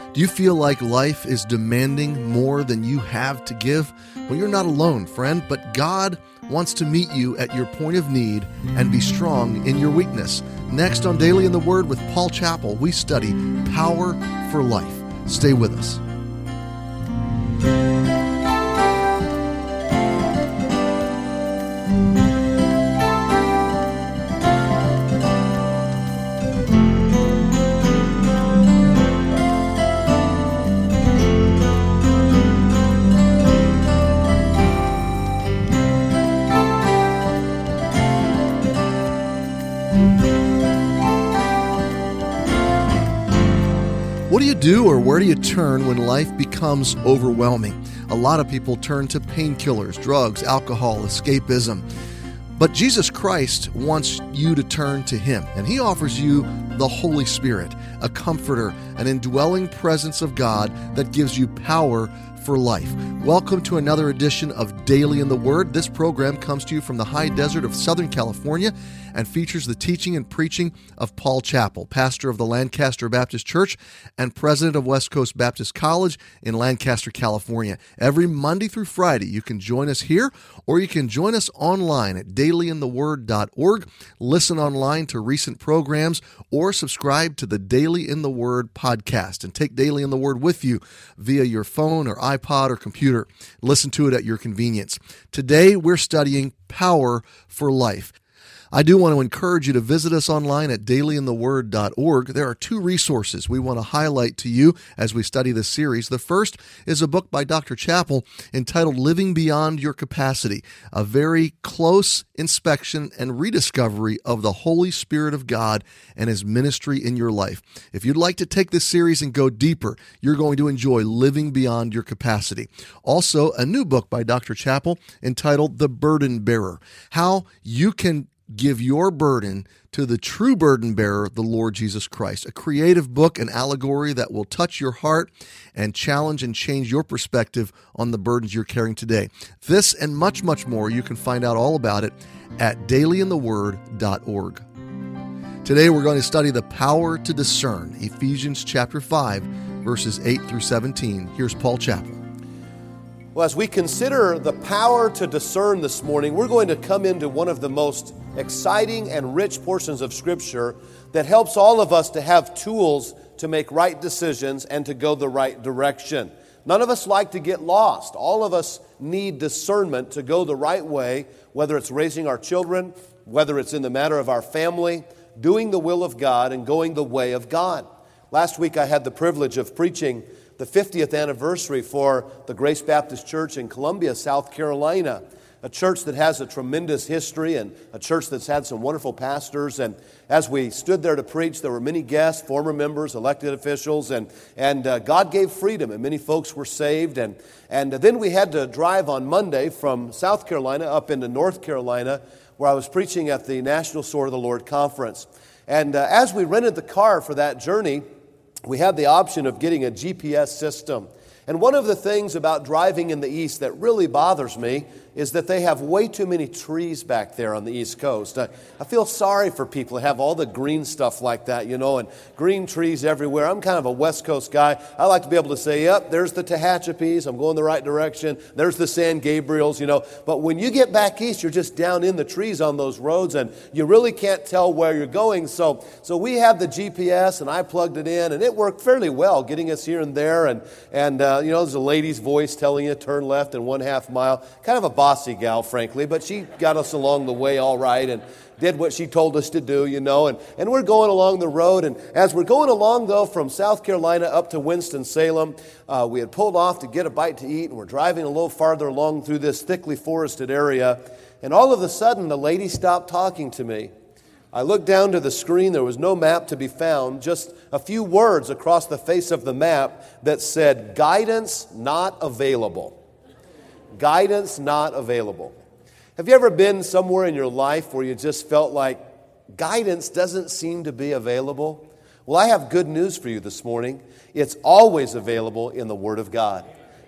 Do you feel like life is demanding more than you have to give? Well, you're not alone, friend, but God wants to meet you at your point of need and be strong in your weakness. Next on Daily in the Word with Paul Chappell, we study Power for Life. Stay with us. What do you do or where do you turn when life becomes overwhelming? A lot of people turn to painkillers, drugs, alcohol, escapism. But Jesus Christ wants you to turn to Him, and He offers you the Holy Spirit, a comforter, an indwelling presence of God that gives you power for life. Welcome to another edition of Daily in the Word. This program comes to you from the high desert of Southern California and features the teaching and preaching of Paul Chappell, pastor of the Lancaster Baptist Church and president of West Coast Baptist College in Lancaster, California. Every Monday through Friday, you can join us here or you can join us online at dailyintheword.org, listen online to recent programs, or subscribe to the Daily in the Word podcast and take Daily in the Word with you via your phone or iPod or computer. Listen to it at your convenience. Today, we're studying Power for Life. I do want to encourage you to visit us online at dailyintheword.org. There are two resources we want to highlight to you as we study this series. The first is a book by Dr. Chappell entitled Living Beyond Your Capacity, a very close inspection and rediscovery of the Holy Spirit of God and His ministry in your life. If you'd like to take this series and go deeper, you're going to enjoy Living Beyond Your Capacity. Also, a new book by Dr. Chappell entitled The Burden Bearer, how you can give your burden to the true burden bearer, the Lord Jesus Christ. A creative book, an allegory that will touch your heart and challenge and change your perspective on the burdens you're carrying today. This and much, much more, you can find out all about it at dailyintheword.org. Today we're going to study the power to discern, Ephesians chapter 5, verses 8 through 17. Here's Paul Chappell. Well, as we consider the power to discern this morning, we're going to come into one of the most exciting and rich portions of Scripture that helps all of us to have tools to make right decisions and to go the right direction. None of us like to get lost. All of us need discernment to go the right way, whether it's raising our children, whether it's in the matter of our family, doing the will of God and going the way of God. Last week I had the privilege of preaching the 50th anniversary for the Grace Baptist Church in Columbia, South Carolina, a church that has a tremendous history and a church that's had some wonderful pastors. And as we stood there to preach, there were many guests, former members, elected officials, and God gave freedom, and many folks were saved. And then we had to drive on Monday from South Carolina up into North Carolina, where I was preaching at the National Sword of the Lord Conference. And as we rented the car for that journey, we had the option of getting a GPS system. And one of the things about driving in the East that really bothers me is that they have way too many trees back there on the East Coast. I feel sorry for people that have all the green stuff like that, and green trees everywhere. I'm kind of a West Coast guy. I like to be able to say, yep, there's the Tehachapis, I'm going the right direction. There's the San Gabriels, But when you get back east, you're just down in the trees on those roads, and you really can't tell where you're going. So we have the GPS, and I plugged it in, and it worked fairly well, getting us here and there. And there's a lady's voice telling you to turn left in 1/2 mile. Kind of a bossy gal, frankly, but she got us along the way all right and did what she told us to do, and we're going along the road. And as we're going along, though, from South Carolina up to Winston-Salem, we had pulled off to get a bite to eat, and we're driving a little farther along through this thickly forested area, and all of a sudden, the lady stopped talking to me. I looked down to the screen. There was no map to be found, just a few words across the face of the map that said, guidance not available. Guidance not available. Have you ever been somewhere in your life where you just felt like guidance doesn't seem to be available? Well, I have good news for you this morning. It's always available in the Word of God.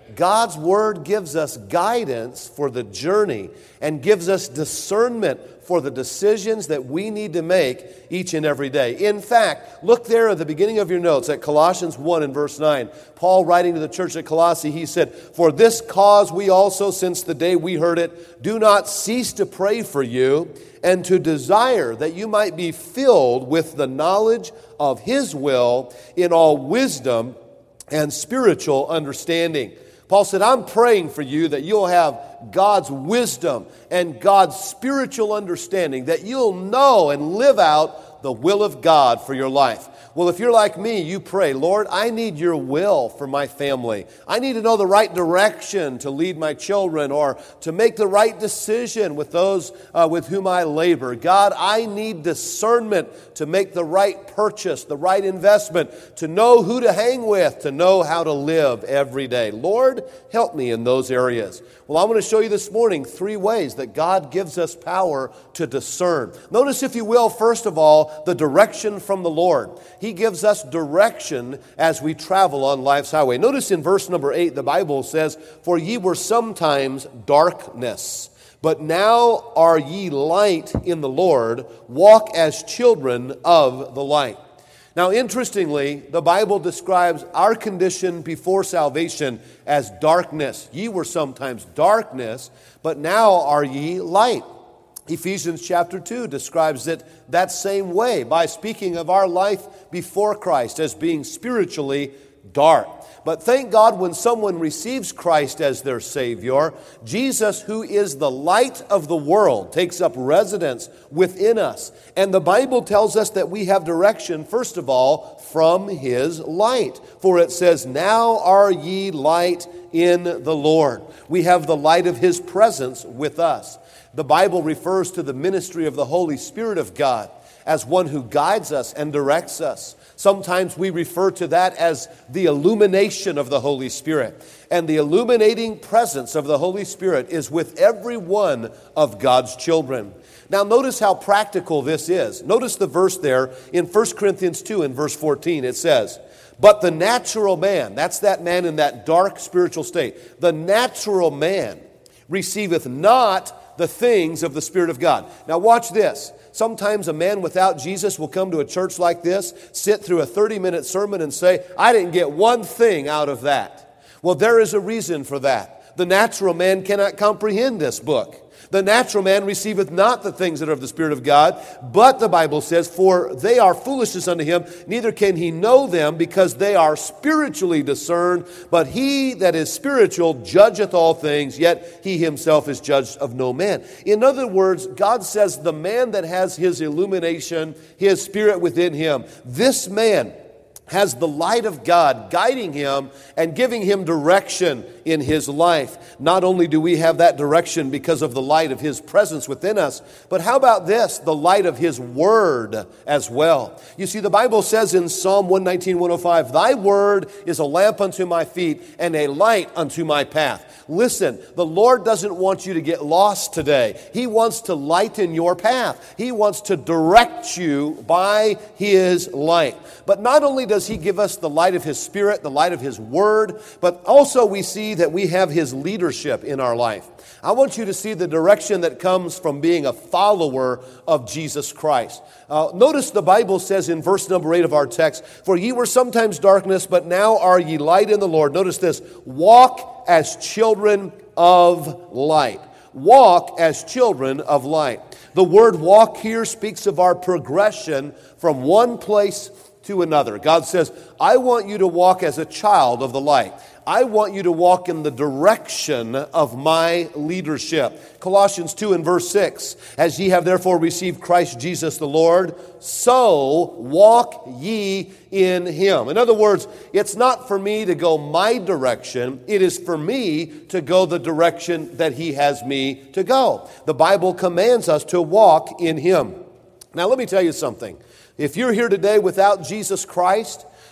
God's Word gives us guidance for the journey and gives us discernment for the decisions that we need to make each and every day. In fact, look there at the beginning of your notes at Colossians 1 and verse 9. Paul, writing to the church at Colossae, he said, "For this cause we also, since the day we heard it, do not cease to pray for you and to desire that you might be filled with the knowledge of His will in all wisdom and spiritual understanding." Paul said, I'm praying for you that you'll have God's wisdom and God's spiritual understanding, that you'll know and live out the will of God for your life. Well, if you're like me, you pray, Lord, I need your will for my family. I need to know the right direction to lead my children or to make the right decision with those with whom I labor. God, I need discernment to make the right purchase, the right investment, to know who to hang with, to know how to live every day. Lord, help me in those areas. Well, I'm going to show you this morning 3 ways that God gives us power to discern. Notice, if you will, first of all, the direction from the Lord. He gives us direction as we travel on life's highway. Notice in verse number 8, the Bible says, "For ye were sometimes darkness, but now are ye light in the Lord. Walk as children of the light." Now, interestingly, the Bible describes our condition before salvation as darkness. Ye were sometimes darkness, but now are ye light. Ephesians chapter 2 describes it that same way by speaking of our life before Christ as being spiritually dark. But thank God, when someone receives Christ as their Savior, Jesus, who is the light of the world, takes up residence within us. And the Bible tells us that we have direction, first of all, from His light. For it says, "Now are ye light in the Lord." We have the light of His presence with us. The Bible refers to the ministry of the Holy Spirit of God as one who guides us and directs us. Sometimes we refer to that as the illumination of the Holy Spirit. And the illuminating presence of the Holy Spirit is with every one of God's children. Now notice how practical this is. Notice the verse there in 1 Corinthians 2 and verse 14. It says, "But the natural man," that's that man in that dark spiritual state, "the natural man receiveth not the things of the Spirit of God." Now watch this. Sometimes a man without Jesus will come to a church like this, sit through a 30-minute sermon and say, "I didn't get one thing out of that." Well, there is a reason for that. The natural man cannot comprehend this book. The natural man receiveth not the things that are of the Spirit of God, but the Bible says, "For they are foolishness unto him, neither can he know them, because they are spiritually discerned. But he that is spiritual judgeth all things, yet he himself is judged of no man." In other words, God says the man that has his illumination, his Spirit within him, this man has the light of God guiding him and giving him direction in his life. Not only do we have that direction because of the light of His presence within us, but how about this? The light of His Word as well. You see, the Bible says in Psalm 119, 105, "Thy word is a lamp unto my feet and a light unto my path." Listen, the Lord doesn't want you to get lost today. He wants to lighten your path. He wants to direct you by His light. But not only does He give us the light of His Spirit, the light of His Word, but also we see that we have His leadership in our life. I want you to see the direction that comes from being a follower of Jesus Christ. Notice the Bible says in verse number 8 of our text, "For ye were sometimes darkness, but now are ye light in the Lord." Notice this, "Walk as children of light." Walk as children of light. The word walk here speaks of our progression from one place to another. God says, I want you to walk as a child of the light. I want you to walk in the direction of my leadership. Colossians 2 and verse 6, "As ye have therefore received Christ Jesus the Lord, so walk ye in Him." In other words, it's not for me to go my direction. It is for me to go the direction that He has me to go. The Bible commands us to walk in Him. Now let me tell you something. If you're here today without Jesus Christ,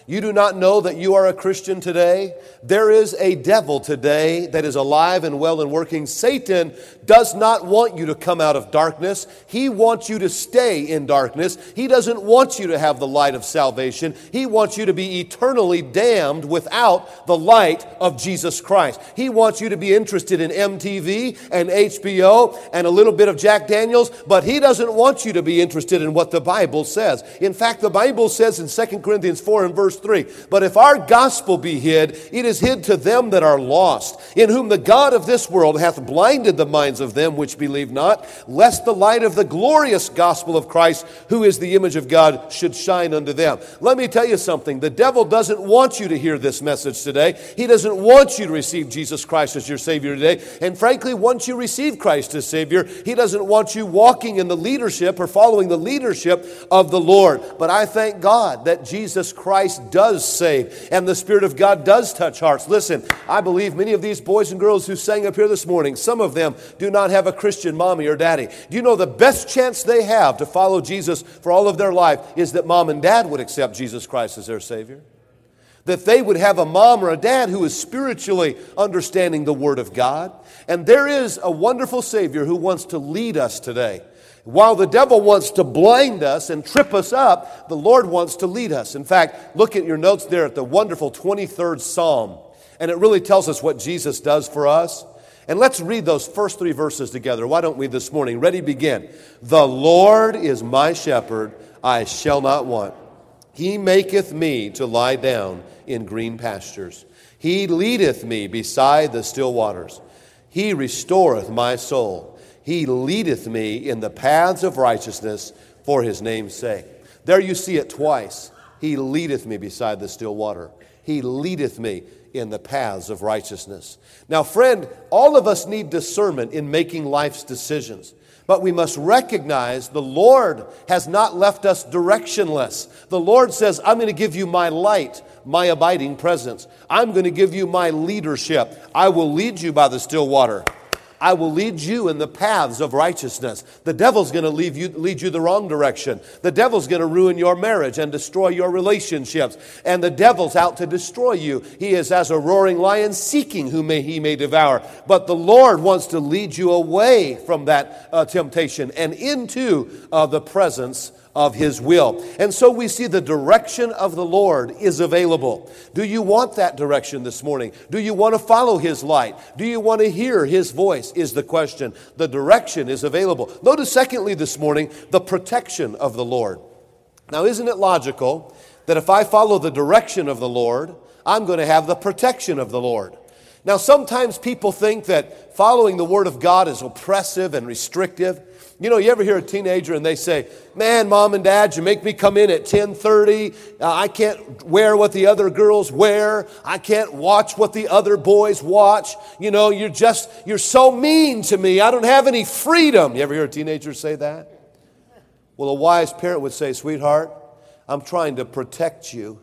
You do not know that you are a Christian today? There is a devil today that is alive and well and working. Satan does not want you to come out of darkness. He wants you to stay in darkness. He doesn't want you to have the light of salvation. He wants you to be eternally damned without the light of Jesus Christ. He wants you to be interested in MTV and HBO and a little bit of Jack Daniels, but he doesn't want you to be interested in what the Bible says. In fact, the Bible says in 2 Corinthians 4 and verse 3, "But if our gospel be hid, it is hid to them that are lost, in whom the God of this world hath blinded the minds of them which believe not, lest the light of the glorious gospel of Christ, who is the image of God, should shine unto them." Let me tell you something. The devil doesn't want you to hear this message today. He doesn't want you to receive Jesus Christ as your Savior today. And frankly, once you receive Christ as Savior, he doesn't want you walking in the leadership or following the leadership of the Lord. But I thank God that Jesus Christ does save, and the Spirit of God does touch hearts. Listen, I believe many of these boys and girls who sang up here this morning, some of them do not have a Christian mommy or daddy. Do you know the best chance they have to follow Jesus for all of their life is that mom and dad would accept Jesus Christ as their Savior? That they would have a mom or a dad who is spiritually understanding the Word of God. And there is a wonderful Savior who wants to lead us today. While the devil wants to blind us and trip us up, the Lord wants to lead us. In fact, look at your notes there at the wonderful 23rd Psalm. And it really tells us what Jesus does for us. And let's read those first 3 verses together. Why don't we this morning? Ready, begin. "The Lord is my shepherd, I shall not want. He maketh me to lie down in green pastures. He leadeth me beside the still waters. He restoreth my soul. He leadeth me in the paths of righteousness for his name's sake." There you see it twice. He leadeth me beside the still water. He leadeth me in the paths of righteousness. Now, friend, all of us need discernment in making life's decisions. But we must recognize the Lord has not left us directionless. The Lord says, "I'm going to give you my light, my abiding presence. I'm going to give you my leadership. I will lead you by the still water. I will lead you in the paths of righteousness." The devil's going to lead you the wrong direction. The devil's going to ruin your marriage and destroy your relationships. And the devil's out to destroy you. He is as a roaring lion seeking whom he may devour. But the Lord wants to lead you away from that temptation and into the presence of his will. And so we see the direction of the Lord is available. Do you want that direction this morning? Do you want to follow his light? Do you want to hear his voice is the question. The direction is available. Notice secondly this morning, the protection of the Lord. Now, isn't it logical that if I follow the direction of the Lord, I'm going to have the protection of the Lord? Now, sometimes people think that following the Word of God is oppressive and restrictive. You know, you ever hear a teenager and they say, "Man, Mom and Dad, you make me come in at 10:30. I can't wear what the other girls wear. I can't watch what the other boys watch. You know, you're so mean to me. I don't have any freedom." You ever hear a teenager say that? Well, a wise parent would say, "Sweetheart, I'm trying to protect you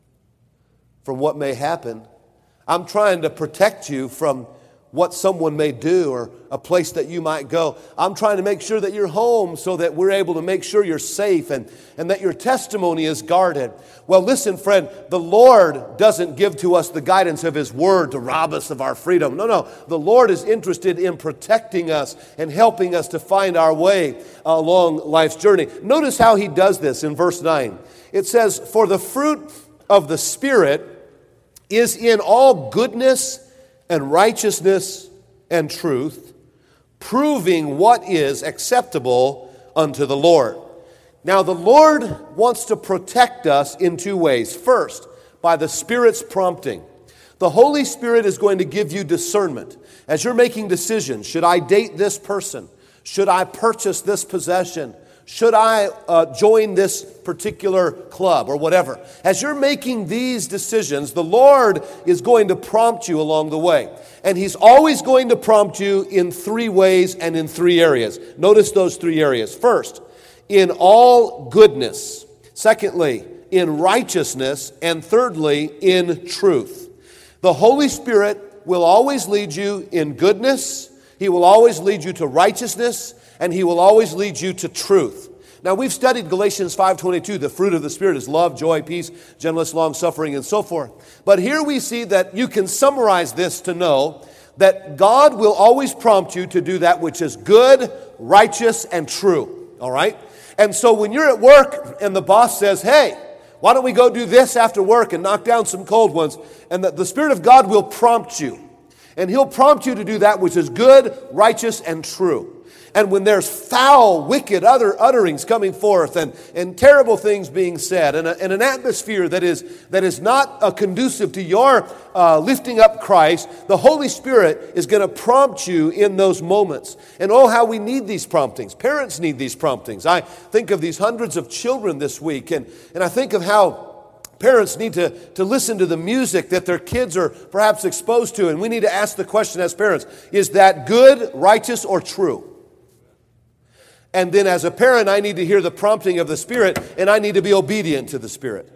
from what may happen. I'm trying to protect you from what someone may do or a place that you might go. I'm trying to make sure that you're home so that we're able to make sure you're safe and that your testimony is guarded." Well, listen, friend, the Lord doesn't give to us the guidance of his word to rob us of our freedom. No. The Lord is interested in protecting us and helping us to find our way along life's journey. Notice how he does this in verse 9. It says, "For the fruit of the Spirit is in all goodness and righteousness and truth, proving what is acceptable unto the Lord." Now, the Lord wants to protect us in 2 ways. First, by the Spirit's prompting. The Holy Spirit is going to give you discernment. As you're making decisions, should I date this person? Should I purchase this possession? Should I join this particular club or whatever? As you're making these decisions, the Lord is going to prompt you along the way. And he's always going to prompt you in 3 ways and in 3 areas. Notice those 3 areas. First, in all goodness. Secondly, in righteousness. And thirdly, in truth. The Holy Spirit will always lead you in goodness. He will always lead you to righteousness. And he will always lead you to truth. Now, we've studied Galatians 5:22. The fruit of the Spirit is love, joy, peace, gentleness, long-suffering, and so forth. But here we see that you can summarize this to know that God will always prompt you to do that which is good, righteous, and true. All right? And so when you're at work and the boss says, hey, why don't we go do this after work and knock down some cold ones? And the Spirit of God will prompt you. And He'll prompt you to do that which is good, righteous, and true. And when there's foul, wicked utterings coming forth and terrible things being said and an atmosphere that is not conducive to your lifting up Christ, the Holy Spirit is going to prompt you in those moments. And oh, how we need these promptings. Parents need these promptings. I think of these hundreds of children this week, and I think of how parents need to listen to the music that their kids are perhaps exposed to. And we need to ask the question as parents, is that good, righteous, or true? And then as a parent, I need to hear the prompting of the Spirit, and I need to be obedient to the Spirit.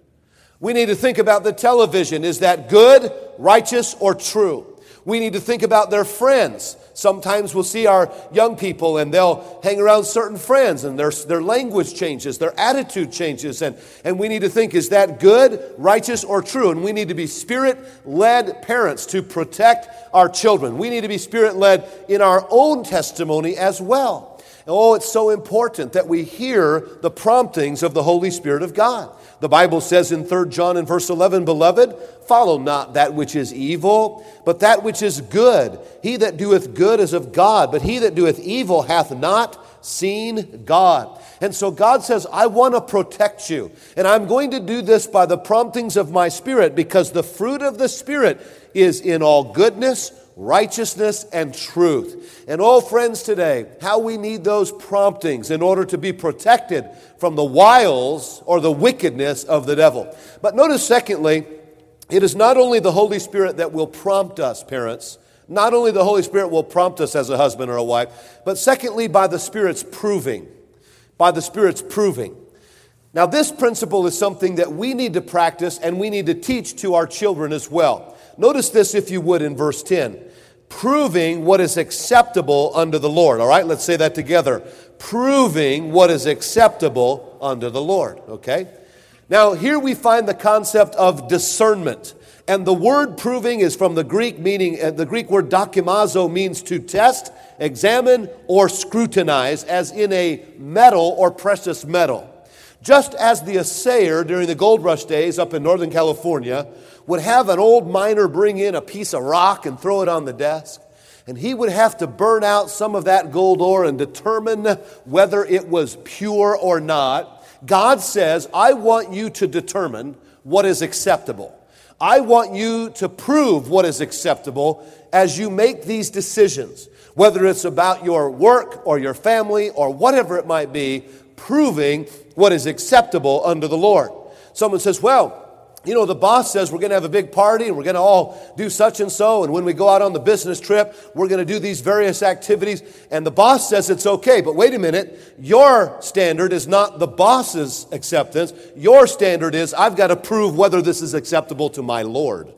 We need to think about the television. Is that good, righteous, or true? We need to think about their friends. Sometimes we'll see our young people and they'll hang around certain friends and their language changes, their attitude changes. And we need to think, is that good, righteous, or true? And we need to be Spirit-led parents to protect our children. We need to be Spirit-led in our own testimony as well. Oh, it's so important that we hear the promptings of the Holy Spirit of God. The Bible says in 3 John in verse 11, Beloved, follow not that which is evil, but that which is good. He that doeth good is of God, but he that doeth evil hath not seen God. And so God says, I want to protect you. And I'm going to do this by the promptings of my Spirit, because the fruit of the Spirit is in all goodness, righteousness, and truth. And oh, friends, today, how we need those promptings in order to be protected from the wiles or the wickedness of the devil. But notice, secondly, it is not only the Holy Spirit that will prompt us, parents. Not only the Holy Spirit will prompt us as a husband or a wife, but secondly, by the Spirit's proving. By the Spirit's proving. Now, this principle is something that we need to practice and we need to teach to our children as well. Notice this, if you would, in verse 10. Proving what is acceptable unto the Lord. All right, let's say that together. Proving what is acceptable unto the Lord. Okay? Now, here we find the concept of discernment. And the word proving is from the Greek meaning, the Greek word dokimazo means to test, examine, or scrutinize, as in a metal or precious metal. Just as the assayer during the gold rush days up in Northern California would have an old miner bring in a piece of rock and throw it on the desk, and he would have to burn out some of that gold ore and determine whether it was pure or not. God says, I want you to determine what is acceptable. I want you to prove what is acceptable as you make these decisions, whether it's about your work or your family or whatever it might be, proving what is acceptable unto the Lord. Someone says, well, you know, the boss says we're going to have a big party and we're going to all do such and so. And when we go out on the business trip, we're going to do these various activities. And the boss says it's okay. But wait a minute. Your standard is not the boss's acceptance. Your standard is, I've got to prove whether this is acceptable to my Lord.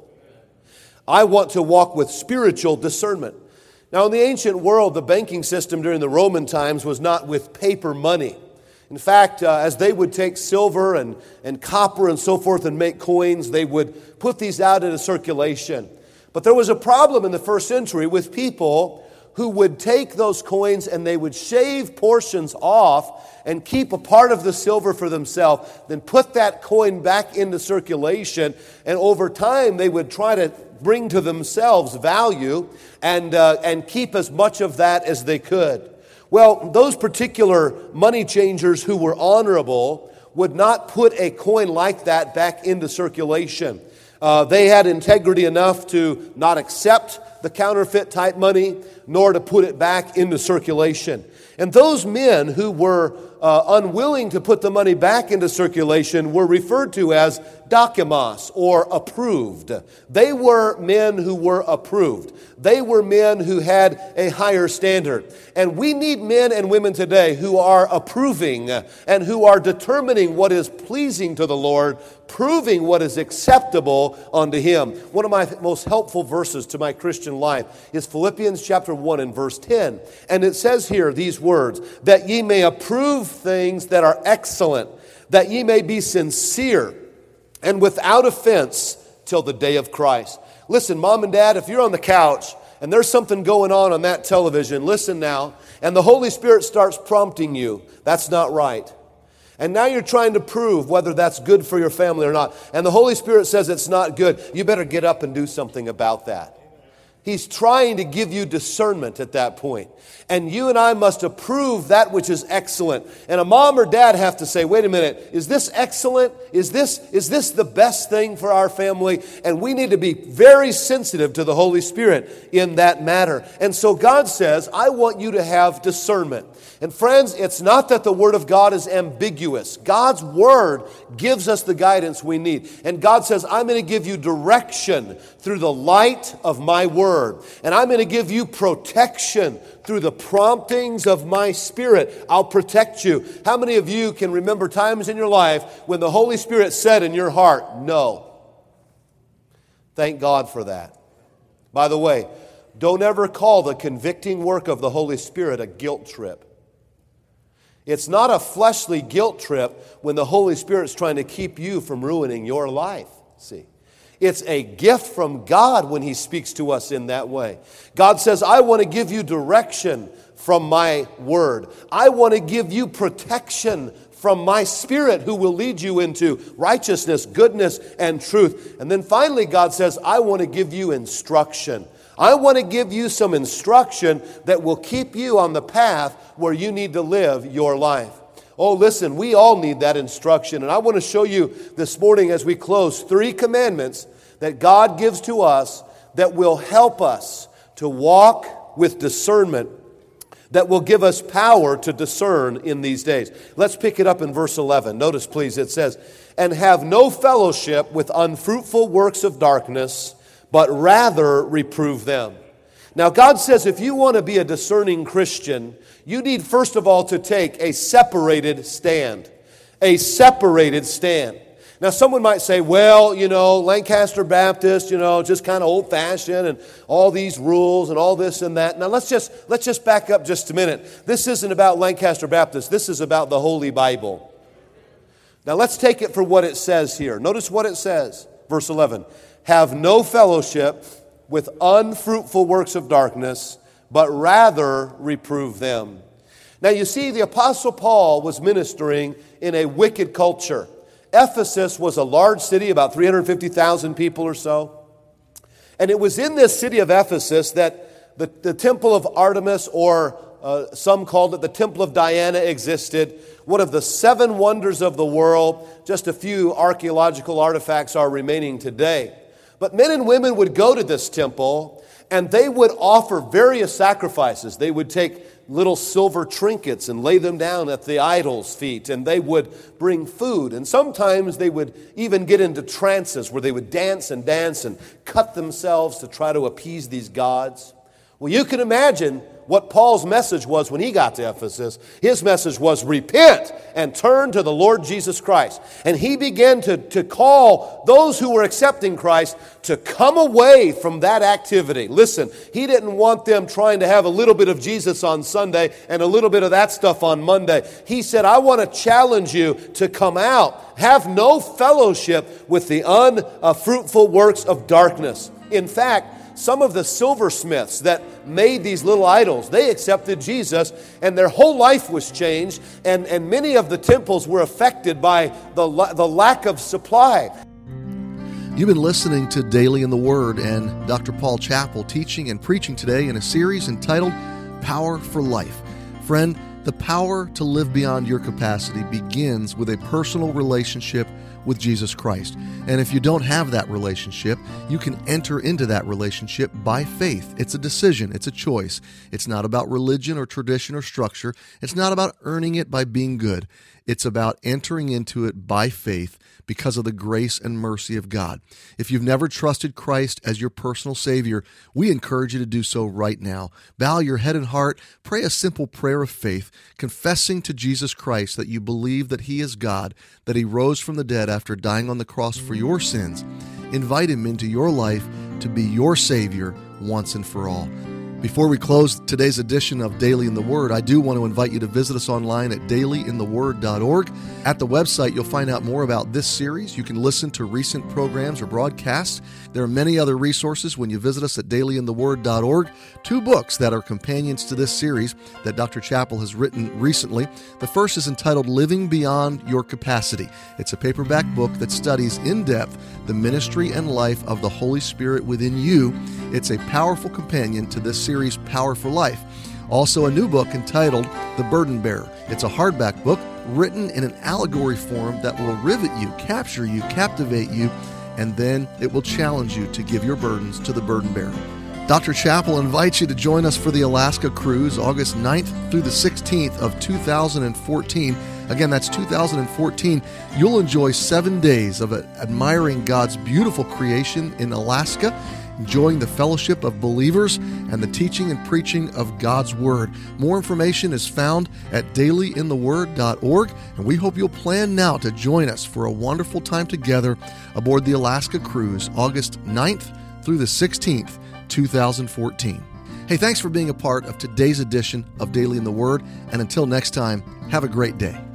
I want to walk with spiritual discernment. Now, in the ancient world, the banking system during the Roman times was not with paper money. In fact, as they would take silver and copper and so forth and make coins, they would put these out into circulation. But there was a problem in the first century with people who would take those coins and they would shave portions off and keep a part of the silver for themselves, then put that coin back into circulation, and over time they would try to bring to themselves value and keep as much of that as they could. Well, those particular money changers who were honorable would not put a coin like that back into circulation. They had integrity enough to not accept the counterfeit type money, nor to put it back into circulation. And those men who were unwilling to put the money back into circulation were referred to as dokimos, or approved. They were men who were approved. They were men who had a higher standard. And we need men and women today who are approving and who are determining what is pleasing to the Lord, proving what is acceptable unto Him. One of my most helpful verses to my Christian Christian life is Philippians chapter 1 and verse 10. And it says here these words, that ye may approve things that are excellent, that ye may be sincere and without offense till the day of Christ. Listen, Mom and Dad, if you're on the couch and there's something going on that television, listen now, and the Holy Spirit starts prompting you, that's not right. And now you're trying to prove whether that's good for your family or not. And the Holy Spirit says it's not good. You better get up and do something about that. He's trying to give you discernment at that point. And you and I must approve that which is excellent. And a mom or dad have to say, wait a minute, is this excellent? Is this the best thing for our family? And we need to be very sensitive to the Holy Spirit in that matter. And so God says, I want you to have discernment. And friends, it's not that the Word of God is ambiguous. God's Word gives us the guidance we need. And God says, I'm going to give you direction through the light of my Word. And I'm going to give you protection through the promptings of my Spirit. I'll protect you. How many of you can remember times in your life when the Holy Spirit said in your heart, no? Thank God for that. By the way, don't ever call the convicting work of the Holy Spirit a guilt trip. It's not a fleshly guilt trip when the Holy Spirit's trying to keep you from ruining your life. See, it's a gift from God when He speaks to us in that way. God says, I want to give you direction from my Word. I want to give you protection from my Spirit who will lead you into righteousness, goodness, and truth. And then finally, God says, I want to give you instruction. I want to give you some instruction that will keep you on the path where you need to live your life. Oh, listen, we all need that instruction. And I want to show you this morning as we close 3 commandments that God gives to us that will help us to walk with discernment, that will give us power to discern in these days. Let's pick it up in verse 11. Notice, please, it says, and have no fellowship with unfruitful works of darkness, but rather reprove them. Now, God says if you want to be a discerning Christian, you need first of all to take a separated stand. A separated stand. Now, someone might say, well, Lancaster Baptist, just kind of old-fashioned and all these rules and all this and that. Now, let's just back up just a minute. This isn't about Lancaster Baptist. This is about the Holy Bible. Now, let's take it for what it says here. Notice what it says. Verse 11. Have no fellowship with unfruitful works of darkness, but rather reprove them. Now you see, the Apostle Paul was ministering in a wicked culture. Ephesus was a large city, about 350,000 people or so. And it was in this city of Ephesus that the temple of Artemis, or some called it the temple of Diana, existed. One of the 7 wonders of the world. Just a few archaeological artifacts are remaining today. But men and women would go to this temple and they would offer various sacrifices. They would take little silver trinkets and lay them down at the idol's feet, and they would bring food. And sometimes they would even get into trances where they would dance and cut themselves to try to appease these gods. Well, you can imagine what Paul's message was when he got to Ephesus. His message was repent and turn to the Lord Jesus Christ. And he began to call those who were accepting Christ to come away from that activity. Listen, he didn't want them trying to have a little bit of Jesus on Sunday and a little bit of that stuff on Monday. He said, I want to challenge you to come out. Have no fellowship with the unfruitful works of darkness. In fact, some of the silversmiths that made these little idols, they accepted Jesus and their whole life was changed, and many of the temples were affected by the lack of supply. You've been listening to Daily in the Word and Dr. Paul Chappell teaching and preaching today in a series entitled Power for Life. Friend, the power to live beyond your capacity begins with a personal relationship with Jesus Christ. And if you don't have that relationship, you can enter into that relationship by faith. It's a decision. It's a choice. It's not about religion or tradition or structure. It's not about earning it by being good. It's about entering into it by faith because of the grace and mercy of God. If you've never trusted Christ as your personal Savior, we encourage you to do so right now. Bow your head and heart, pray a simple prayer of faith, confessing to Jesus Christ that you believe that He is God, that He rose from the dead after dying on the cross for your sins. Invite Him into your life to be your Savior once and for all. Before we close today's edition of Daily in the Word, I do want to invite you to visit us online at dailyintheword.org. At the website, you'll find out more about this series. You can listen to recent programs or broadcasts. There are many other resources when you visit us at dailyintheword.org. 2 books that are companions to this series that Dr. Chappell has written recently. The first is entitled Living Beyond Your Capacity. It's a paperback book that studies in depth the ministry and life of the Holy Spirit within you. It's a powerful companion to this series, Power for Life. Also, a new book entitled The Burden Bearer. It's a hardback book written in an allegory form that will rivet you, capture you, captivate you, and then it will challenge you to give your burdens to the burden bearer. Dr. Chappell invites you to join us for the Alaska cruise, August 9th through the 16th of 2014. Again, that's 2014. You'll enjoy 7 days of admiring God's beautiful creation in Alaska, enjoying the fellowship of believers and the teaching and preaching of God's Word. More information is found at dailyintheword.org, and we hope you'll plan now to join us for a wonderful time together aboard the Alaska cruise, August 9th through the 16th, 2014. Hey, thanks for being a part of today's edition of Daily in the Word, and until next time, have a great day.